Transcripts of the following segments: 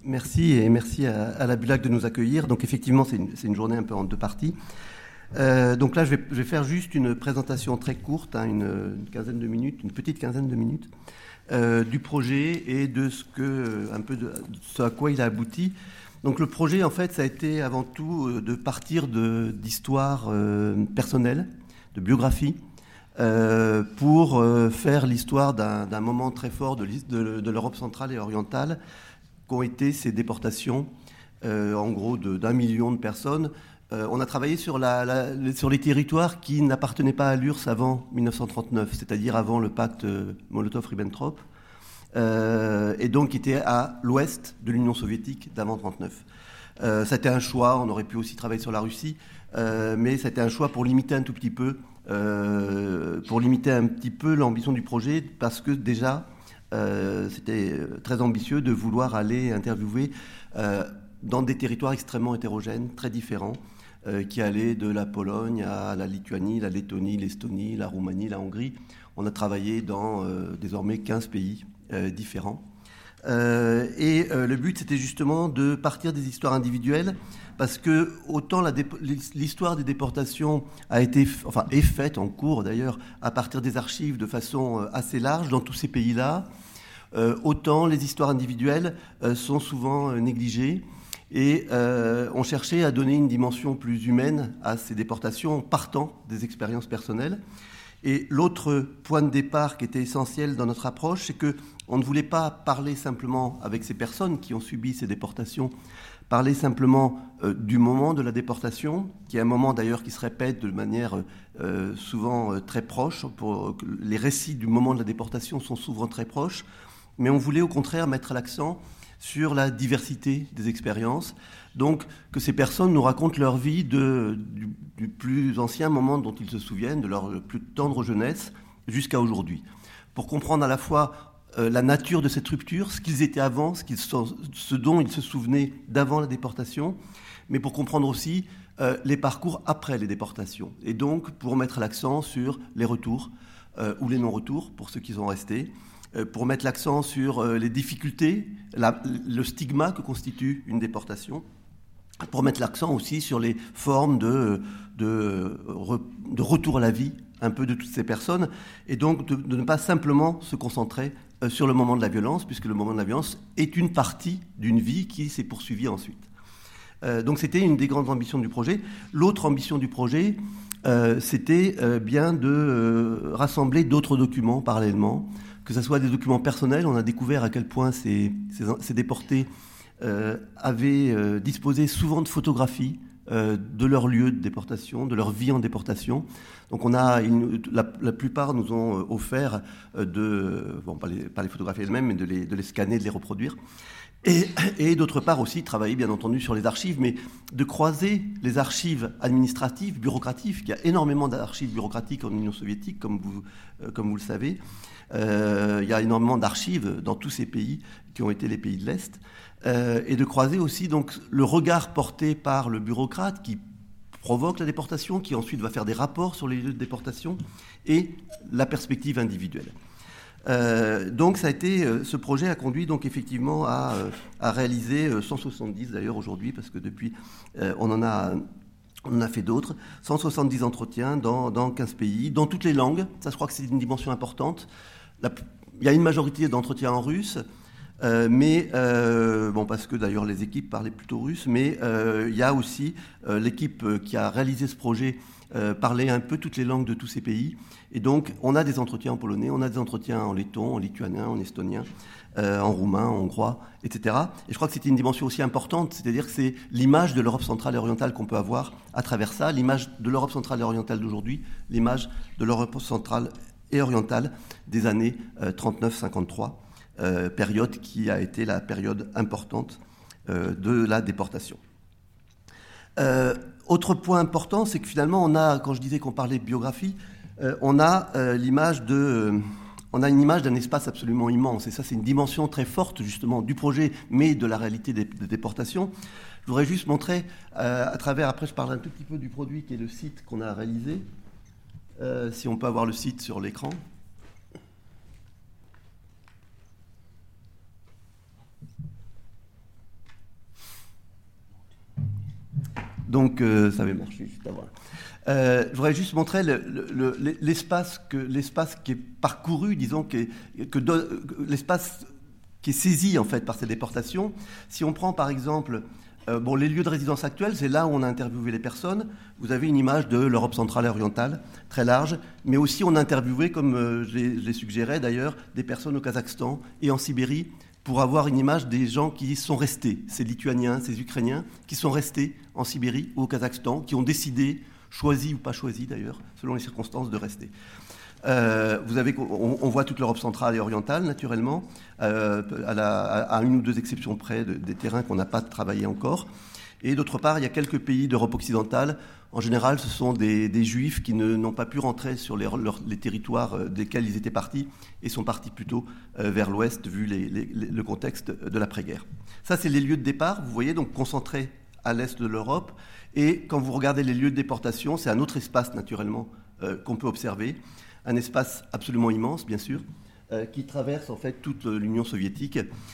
Merci et merci à la Bulac de nous accueillir. Donc effectivement, c'est une journée un peu en deux parties. Donc là, je vais faire juste une présentation très courte, une quinzaine de minutes, une petite quinzaine de minutes, du projet et de un peu de ce à quoi il a abouti. Donc le projet, en fait, ça a été avant tout de partir d'histoires personnelles, de biographies, pour faire l'histoire d'un moment très fort de l'Europe centrale et orientale, qu'ont été ces déportations, en gros d'1 million de personnes. On a travaillé sur les territoires qui n'appartenaient pas à l'URSS avant 1939, c'est-à-dire avant le pacte Molotov-Ribbentrop, et donc qui étaient à l'ouest de l'Union soviétique d'avant 1939. Ça a été un choix, on aurait pu aussi travailler sur la Russie, mais ça a été un choix pour limiter un tout petit peu, l'ambition du projet, parce que déjà, c'était très ambitieux de vouloir aller interviewer dans des territoires extrêmement hétérogènes, très différents, qui allaient de la Pologne à la Lituanie, la Lettonie, l'Estonie, la Roumanie, la Hongrie. On a travaillé dans désormais 15 pays différents. Le but, c'était justement de partir des histoires individuelles, parce que autant l'histoire des déportations est faite en cours d'ailleurs à partir des archives de façon assez large dans tous ces pays-là, autant les histoires individuelles sont souvent négligées. Et on cherchait à donner une dimension plus humaine à ces déportations en partant des expériences personnelles. Et l'autre point de départ qui était essentiel dans notre approche, c'est qu'on ne voulait pas parler simplement avec ces personnes qui ont subi ces déportations, parler simplement du moment de la déportation, qui est un moment d'ailleurs qui se répète de manière souvent très proche. Les récits du moment de la déportation sont souvent très proches, mais on voulait au contraire mettre l'accent sur la diversité des expériences, donc que ces personnes nous racontent leur vie du plus ancien moment dont ils se souviennent, de leur plus tendre jeunesse jusqu'à aujourd'hui, pour comprendre à la fois la nature de cette rupture, ce qu'ils étaient avant, ce dont ils se souvenaient d'avant la déportation, mais pour comprendre aussi les parcours après les déportations, et donc pour mettre l'accent sur les retours ou les non-retours pour ceux qui sont restés, pour mettre l'accent sur les difficultés, le stigma que constitue une déportation, pour mettre l'accent aussi sur les formes de retour à la vie un peu de toutes ces personnes, et donc de ne pas simplement se concentrer sur le moment de la violence, puisque le moment de la violence est une partie d'une vie qui s'est poursuivie ensuite. Donc c'était une des grandes ambitions du projet. L'autre ambition du projet, c'était bien de rassembler d'autres documents parallèlement, que ce soit des documents personnels. On a découvert à quel point ces déportés avaient disposé souvent de photographies de leur lieu de déportation, de leur vie en déportation. Donc la plupart nous ont offert pas les photographies elles-mêmes, mais de les scanner, de les reproduire. Et d'autre part aussi travailler bien entendu sur les archives, mais de croiser les archives administratives, bureaucratiques. Il y a énormément d'archives bureaucratiques en Union soviétique, comme vous le savez. Il y a énormément d'archives dans tous ces pays qui ont été les pays de l'Est, et de croiser aussi donc le regard porté par le bureaucrate qui provoque la déportation, qui ensuite va faire des rapports sur les lieux de déportation, et la perspective individuelle. Donc ce projet a conduit donc effectivement à réaliser 170 d'ailleurs aujourd'hui, parce que depuis on en a fait d'autres, 170 entretiens dans 15 pays, dans toutes les langues. Ça, je crois que c'est une dimension importante. Il y a une majorité d'entretiens en russe, parce que d'ailleurs les équipes parlaient plutôt russe, mais il y a aussi l'équipe qui a réalisé ce projet parlait un peu toutes les langues de tous ces pays. Et donc, on a des entretiens en polonais, on a des entretiens en letton, en lituanien, en estonien, en roumain, en hongrois, etc. Et je crois que c'était une dimension aussi importante, c'est-à-dire que c'est l'image de l'Europe centrale et orientale qu'on peut avoir à travers ça, l'image de l'Europe centrale et orientale d'aujourd'hui, l'image de l'Europe centrale et orientale des années 39-53, période qui a été la période importante de la déportation. Autre point important, c'est que finalement, quand je disais qu'on parlait de biographie, on a une image d'un espace absolument immense. Et ça, c'est une dimension très forte, justement, du projet, mais de la réalité des déportations. Je voudrais juste montrer, à travers, après je parle un tout petit peu du produit qui est le site qu'on a réalisé. Si on peut avoir le site sur l'écran. Donc ça avait marché juste avant. Je voudrais juste montrer l'espace qui est parcouru, disons, l'espace qui est saisi en fait par ces déportations. Si on prend par exemple les lieux de résidence actuels, c'est là où on a interviewé les personnes. Vous avez une image de l'Europe centrale et orientale, très large, mais aussi on a interviewé, comme je l'ai suggéré d'ailleurs, des personnes au Kazakhstan et en Sibérie, pour avoir une image des gens qui sont restés, ces Lituaniens, ces Ukrainiens, qui sont restés en Sibérie ou au Kazakhstan, qui ont décidé, choisi ou pas choisi d'ailleurs, selon les circonstances, de rester. On voit toute l'Europe centrale et orientale, naturellement, à une ou deux exceptions près des terrains qu'on n'a pas travaillé encore. Et d'autre part, il y a quelques pays d'Europe occidentale. En général, ce sont des Juifs qui n'ont pas pu rentrer sur les territoires desquels ils étaient partis et sont partis plutôt vers l'ouest, vu le contexte de l'après-guerre. Ça, c'est les lieux de départ, vous voyez, donc concentrés à l'est de l'Europe. Et quand vous regardez les lieux de déportation, c'est un autre espace, naturellement, qu'on peut observer. Un espace absolument immense, bien sûr, qui traverse en fait toute l'Union soviétique,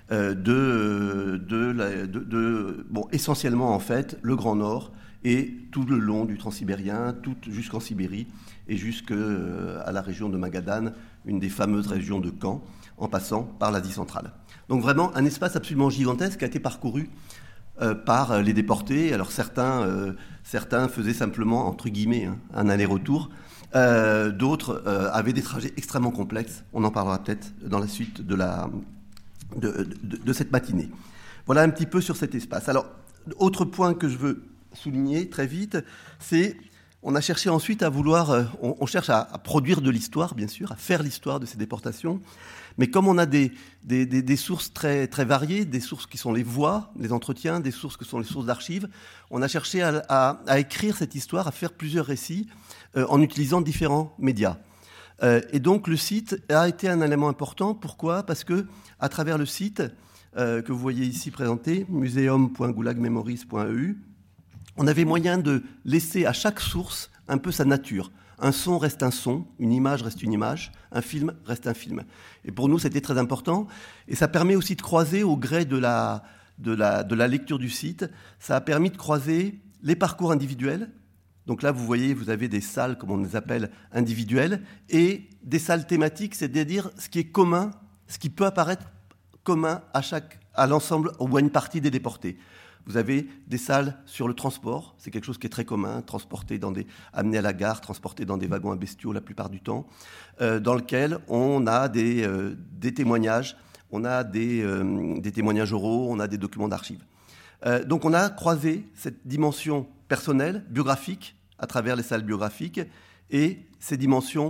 essentiellement en fait le Grand Nord et tout le long du Transsibérien, jusqu'en Sibérie et jusqu'à la région de Magadan, une des fameuses régions de Caen, en passant par l'Asie centrale. Donc vraiment un espace absolument gigantesque qui a été parcouru par les déportés. Alors certains faisaient simplement, entre guillemets, un aller-retour. D'autres avaient des trajets extrêmement complexes. On en parlera peut-être dans la suite de cette matinée. Voilà un petit peu sur cet espace. Alors, autre point que je veux souligner très vite, c'est on a cherché ensuite à on cherche à produire de l'histoire, bien sûr, à faire l'histoire de ces déportations. Mais comme on a des sources très, très variées, des sources qui sont les voix, les entretiens, des sources qui sont les sources d'archives, on a cherché à écrire cette histoire, à faire plusieurs récits en utilisant différents médias. Et donc le site a été un élément important. Pourquoi ? Parce que à travers le site que vous voyez ici présenté, museum.gulagmemories.eu, on avait moyen de laisser à chaque source un peu sa nature. Un son reste un son, une image reste une image, un film reste un film. Et pour nous, c'était très important. Et ça permet aussi de croiser, au gré de la lecture du site, ça a permis de croiser les parcours individuels. Donc là, vous voyez, vous avez des salles, comme on les appelle, individuelles, et des salles thématiques, c'est-à-dire ce qui est commun, ce qui peut apparaître commun à l'ensemble ou à une partie des déportés. Vous avez des salles sur le transport, c'est quelque chose qui est très commun, amenés à la gare, transportés dans des wagons à bestiaux la plupart du temps, dans lequel on a des témoignages, on a des témoignages oraux, on a des documents d'archives. Donc on a croisé cette dimension personnelle, biographique, à travers les salles biographiques, et ces dimensions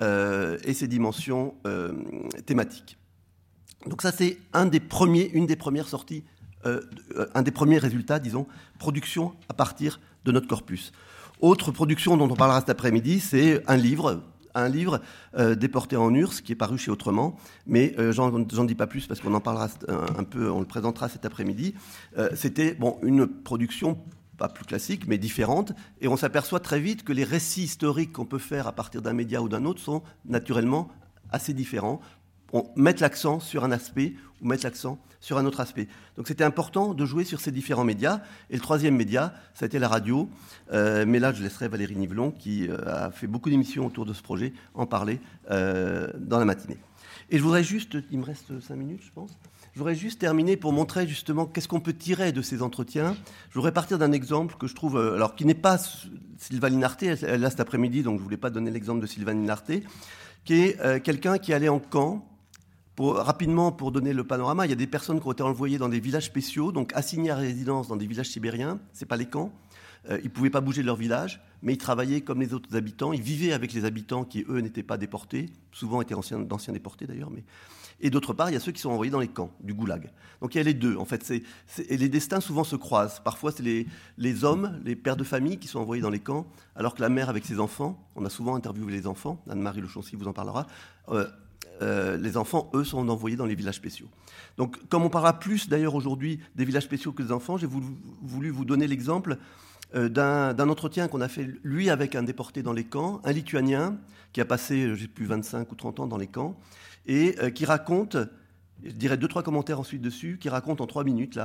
thématiques. Donc ça, c'est une des premières sorties, un des premiers résultats, disons, production à partir de notre corpus. Autre production dont on parlera cet après-midi, c'est un livre déporté en URSS qui est paru chez Autrement, mais j'en dis pas plus parce qu'on en parlera un peu, on le présentera cet après-midi. C'était une production pas plus classique, mais différente, et on s'aperçoit très vite que les récits historiques qu'on peut faire à partir d'un média ou d'un autre sont naturellement assez différents. On met l'accent sur un aspect ou met l'accent sur un autre aspect. Donc c'était important de jouer sur ces différents médias. Et le troisième média, ça a été la radio. Mais là, je laisserai Valérie Nivelon, qui a fait beaucoup d'émissions autour de ce projet, en parler dans la matinée. Et je voudrais juste, il me reste 5 minutes, je pense. Je voudrais juste terminer pour montrer justement qu'est-ce qu'on peut tirer de ces entretiens. Je voudrais partir d'un exemple que je trouve, alors qui n'est pas Sylvanie Narté, elle est là cet après-midi, donc je ne voulais pas donner l'exemple de Sylvanie Narté, qui est quelqu'un qui allait en camp. Rapidement, pour donner le panorama, il y a des personnes qui ont été envoyées dans des villages spéciaux, donc assignées à résidence dans des villages sibériens. C'est pas les camps. Ils ne pouvaient pas bouger de leur village, mais ils travaillaient comme les autres habitants. Ils vivaient avec les habitants qui, eux, n'étaient pas déportés. Souvent étaient d'anciens déportés, d'ailleurs. Et d'autre part, il y a ceux qui sont envoyés dans les camps, du goulag. Donc il y a les deux, en fait. Et les destins souvent se croisent. Parfois, c'est les hommes, les pères de famille qui sont envoyés dans les camps, alors que la mère avec ses enfants, on a souvent interviewé les enfants, Anne-Marie Lechoncy vous en parlera, les enfants, eux, sont envoyés dans les villages spéciaux. Donc, comme on parlera plus, d'ailleurs, aujourd'hui, des villages spéciaux que des enfants, j'ai voulu vous donner l'exemple d'un entretien qu'on a fait, lui, avec un déporté dans les camps, un Lituanien, qui a passé, j'ai plus 25 ou 30 ans dans les camps, et qui raconte, je dirais 2-3 commentaires ensuite dessus, qui raconte en 3 minutes, là,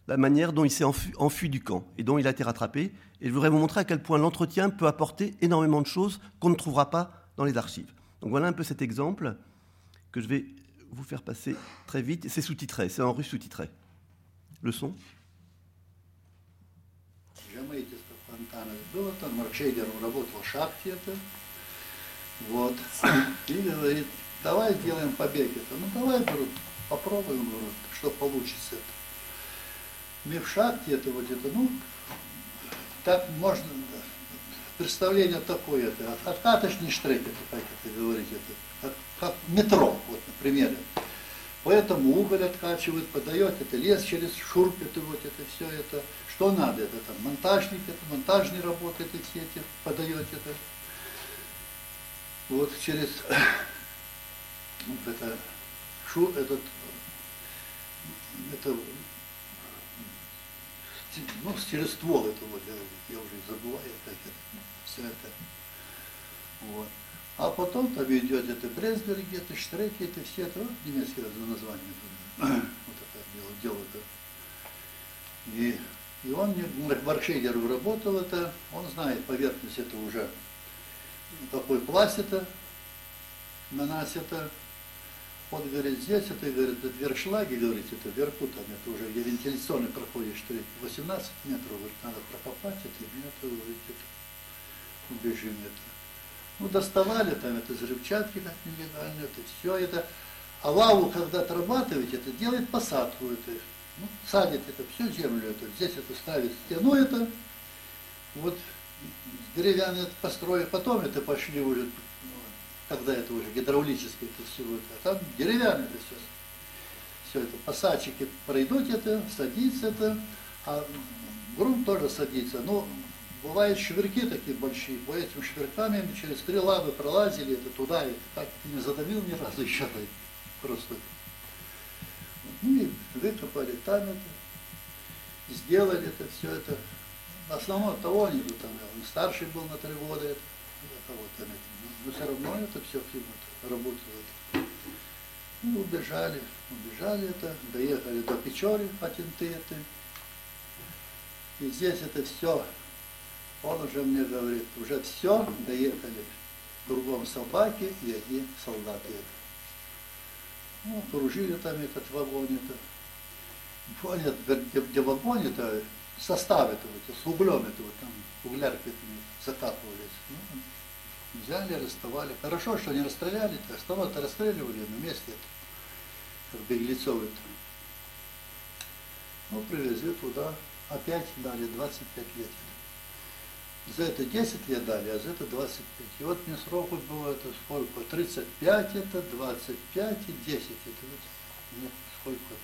la manière dont il s'est enfui du camp et dont il a été rattrapé. Et je voudrais vous montrer à quel point l'entretien peut apporter énormément de choses qu'on ne trouvera pas dans les archives. Donc voilà un peu cet exemple que je vais vous faire passer très vite. C'est sous-titré, c'est en russe sous-titré. Le son. Было там, Маркшейдер работал в шахте это, вот, и говорит, давай сделаем побег это, ну давай, говорю, попробуем, говорю, что получится это. Мы в шахте это вот это, ну, так можно, представление такое, это, откаточный штрек, это, как это говорить, это, как метро, вот, например. Поэтому уголь откачивают, подает это лес через шурп, это вот это все это. Что надо? Это там монтажник, это монтажные работы, это все эти подает это. Вот через вот это ну, через ствол это вот, я уже забываю, как это, все это. Вот. А потом там идет это Бресберги, это Штреки, это все, это вот немецкие названия. Вот это дело это. И он в Маркшейдеру работал это, он знает поверхность это уже, какой пласт это, на нас это. Вот говорит, здесь это, говорит, вершлаги, говорит, это вверху, там это уже, где вентиляционный проходит штрек, 18 метров, говорит, надо прокопать это, и метров, говорит, это, убежим это. Ну, доставали там это взрывчатки как нелегально, это все это. А лаву, когда отрабатываете, это делает посадку это. Ну, садит это всю землю, это, здесь это ставит стену это. Вот деревянные построили, потом это пошли уже, когда это уже гидравлически это все это. А там деревянное это все это. Посадчики пройдут это, садится это, а грунт тоже садится. Но бывают швырки такие большие, по этим швырками через 3 лавы пролазили, это туда, и так не задавил ни разу еще, просто. Ну и выкопали там это, сделали это, все это. В основном того они там, он старший был на 3 года, это, кого-то, но все равно это все работало. Ну, убежали это, доехали до Печоры, Патенты это. И здесь это все. Он уже мне говорит, уже все, доехали, кругом собаки и одни солдаты. Ну, окружили там этот вагон-то. Понял, где вагон-то, состав этого, с углем этого, там углярки закапывались. Ну, взяли, расставали. Хорошо, что не расстреляли-то, оставаться расстреливали на месте, как беглецов это. Ну, привезли туда, опять дали 25 лет. За это 10 лет дали, а за это 25. И вот мне срок было это сколько? 35 это, 25 и 10 это. Вот мне сколько это.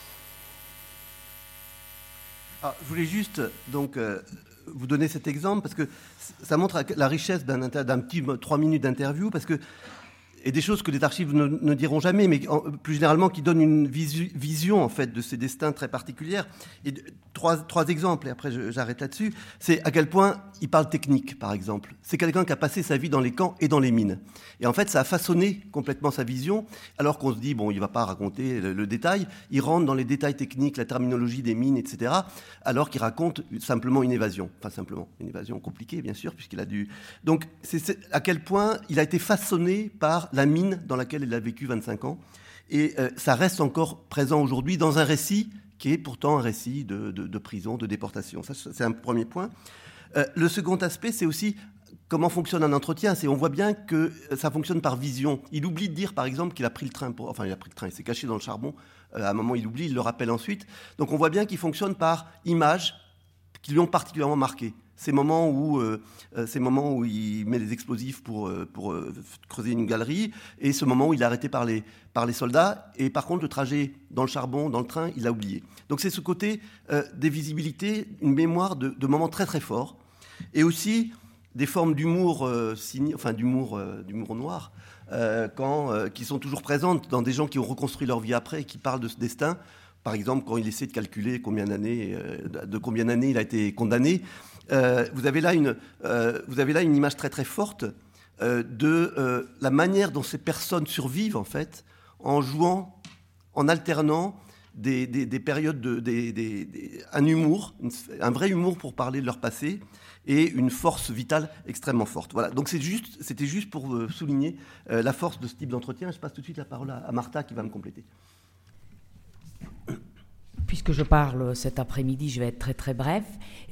Alors, je voulais juste donc, vous donner cet exemple parce que ça montre la richesse d'un petit 3 minutes d'interview parce que, et des choses que les archives ne diront jamais, mais plus généralement qui donnent une vision en fait de ces destins très particulières. Et trois exemples, et après j'arrête là-dessus. C'est à quel point il parle technique, par exemple. C'est quelqu'un qui a passé sa vie dans les camps et dans les mines. Et en fait, ça a façonné complètement sa vision, alors qu'on se dit, bon, il ne va pas raconter le détail. Il rentre dans les détails techniques, la terminologie des mines, etc., alors qu'il raconte simplement une évasion. Enfin, simplement, une évasion compliquée, bien sûr, puisqu'il a dû... Donc, c'est à quel point il a été façonné par la mine dans laquelle il a vécu 25 ans. Et ça reste encore présent aujourd'hui dans un récit qui est pourtant un récit de prison, de déportation. Ça, c'est un premier point. Le second aspect, c'est aussi comment fonctionne un entretien. On voit bien que ça fonctionne par vision. Il oublie de dire, par exemple, qu'il a pris le train. Enfin, il a pris le train, il s'est caché dans le charbon. À un moment, il oublie, il le rappelle ensuite. Donc, on voit bien qu'il fonctionne par images qui lui ont particulièrement marqué. Ces moments où il met les explosifs pour creuser une galerie, et ce moment où il est arrêté par les soldats, et par contre le trajet dans le charbon, dans le train, il l'a oublié. Donc c'est ce côté des visibilités, une mémoire de moments très très forts, et aussi des formes d'humour, d'humour noir, qui sont toujours présentes dans des gens qui ont reconstruit leur vie après, et qui parlent de ce destin. Par exemple, quand il essaie de calculer de combien d'années il a été condamné, vous avez là une image très très forte de la manière dont ces personnes survivent en fait, en jouant, en alternant des périodes, un humour, un vrai humour pour parler de leur passé et une force vitale extrêmement forte. Voilà, donc c'était juste pour souligner la force de ce type d'entretien. Je passe tout de suite la parole à Martha qui va me compléter. Puisque je parle cet après-midi, je vais être très très bref.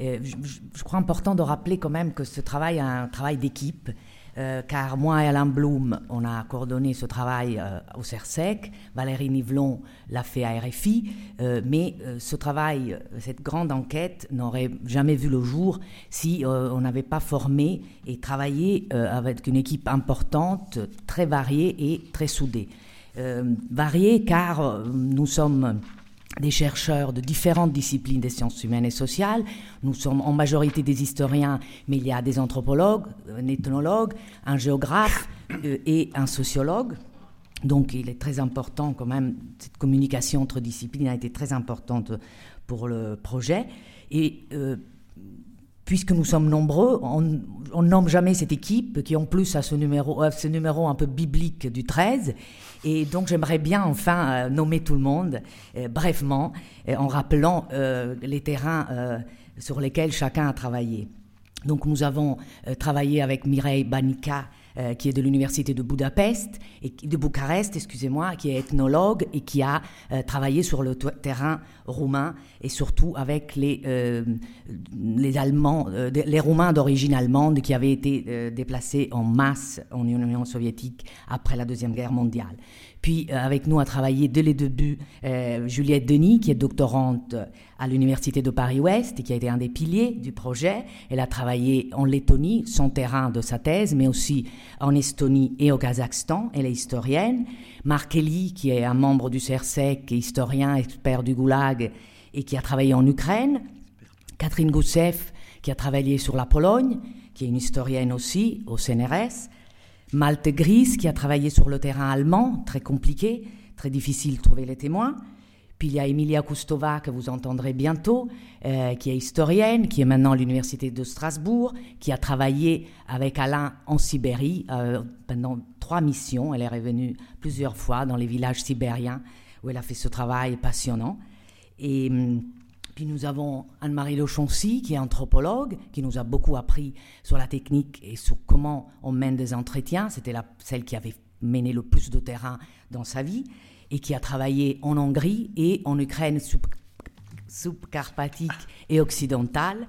Je crois important de rappeler quand même que ce travail est un travail d'équipe, car moi et Alain Blum, on a coordonné ce travail au CERSEC, Valérie Nivelon l'a fait à RFI, mais ce travail, cette grande enquête n'aurait jamais vu le jour si on n'avait pas formé et travaillé avec une équipe importante, très variée et très soudée. Variée car nous sommes des chercheurs de différentes disciplines des sciences humaines et sociales. Nous sommes en majorité des historiens, mais il y a des anthropologues, un ethnologue, un géographe et un sociologue. Donc il est très important quand même, cette communication entre disciplines a été très importante pour le projet. Et puisque nous sommes nombreux, on nomme jamais cette équipe qui en plus a ce numéro un peu biblique du 13. Et donc j'aimerais bien enfin nommer tout le monde brèvement en rappelant les terrains sur lesquels chacun a travaillé. Donc nous avons travaillé avec Mireille Banica, qui est de l'université de Budapest, de Bucarest, excusez-moi, qui est ethnologue et qui a travaillé sur le terrain roumain et surtout avec les Allemands, les Roumains d'origine allemande qui avaient été déplacés en masse en Union soviétique après la Deuxième Guerre mondiale. Puis avec nous a travaillé dès les débuts Juliette Denis, qui est doctorante à l'université de Paris-Ouest et qui a été un des piliers du projet. Elle a travaillé en Lettonie, son terrain de sa thèse, mais aussi en Estonie et au Kazakhstan. Elle est historienne. Marc Elie, qui est un membre du CERSEC, historien, expert du Goulag et qui a travaillé en Ukraine. Catherine Gousseff, qui a travaillé sur la Pologne, qui est une historienne aussi au CNRS. Malte Gries, qui a travaillé sur le terrain allemand, très compliqué, très difficile de trouver les témoins. Puis il y a Emilia Kustova, que vous entendrez bientôt, qui est historienne, qui est maintenant à l'université de Strasbourg, qui a travaillé avec Alain en Sibérie pendant 3 missions. Elle est revenue plusieurs fois dans les villages sibériens où elle a fait ce travail passionnant. Et puis nous avons Anne-Marie Lechoncy, qui est anthropologue, qui nous a beaucoup appris sur la technique et sur comment on mène des entretiens. C'était celle qui avait mené le plus de terrain dans sa vie et qui a travaillé en Hongrie et en Ukraine subcarpatique et occidentale.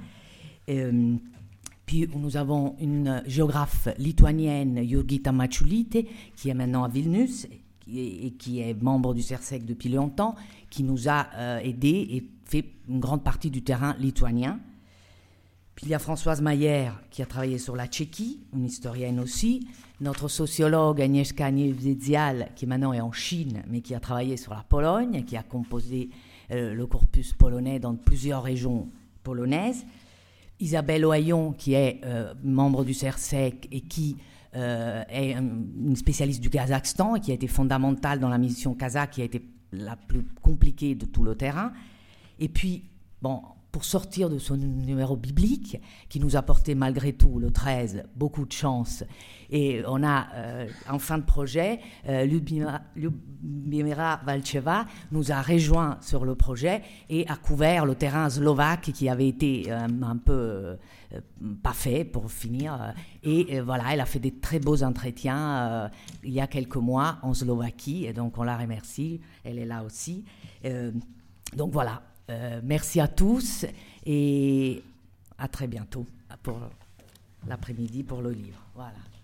Puis nous avons une géographe lituanienne, Jurgita Maciulite, qui est maintenant à Vilnius et qui est membre du CERSEC depuis longtemps, qui nous a aidés et fait une grande partie du terrain lituanien. Puis il y a Françoise Mayer qui a travaillé sur la Tchéquie, une historienne aussi. Notre sociologue Agnieszka Niewidzial, qui maintenant est en Chine, mais qui a travaillé sur la Pologne, qui a composé le corpus polonais dans plusieurs régions polonaises. Isabelle Ohaillon, qui est membre du CERSEC et qui est une spécialiste du Kazakhstan et qui a été fondamentale dans la mission kazakh, qui a été la plus compliquée de tout le terrain. Et puis, pour sortir de son numéro biblique, qui nous a porté malgré tout, le 13, beaucoup de chance, et on a, en fin de projet, Ljubimira Valcheva nous a rejoint sur le projet et a couvert le terrain slovaque qui avait été un peu pas fait pour finir. Et voilà, elle a fait des très beaux entretiens il y a quelques mois en Slovaquie, et donc on la remercie, elle est là aussi. Donc voilà. Merci à tous et à très bientôt pour l'après-midi pour le livre. Voilà.